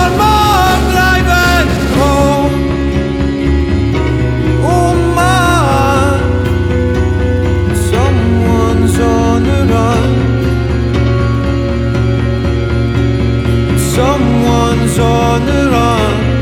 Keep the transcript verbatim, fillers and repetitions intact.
morgen driving home. Oh man, someone's on the run. Someone's on the run.